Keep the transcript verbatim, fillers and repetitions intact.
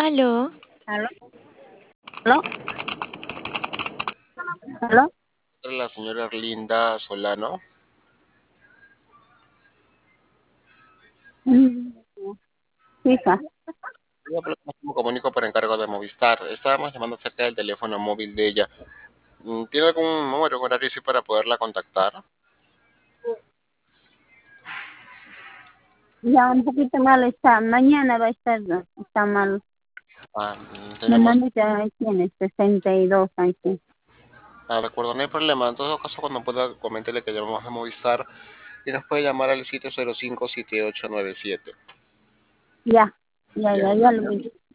Aló. ¿Aló? ¿Aló? ¿Aló? La señora Erlinda Solano. Mm, Fija. Yo me comunico por encargo de Movistar. Estábamos llamando acerca del teléfono móvil de ella. Mm, ¿Tiene algún número, horario así para poderla contactar? Ya un poquito mal está. Mañana va a estar, está mal. Ah, mm, Me tenemos... manda ya tiene sesenta y dos años. Ah, de acuerdo, no hay problema. En todo caso, cuando pueda, coméntele que llamamos a Movistar y nos puede llamar al siete cero cinco, siete ocho nueve siete. Ya, ya, Ya. ya, ya lo vi.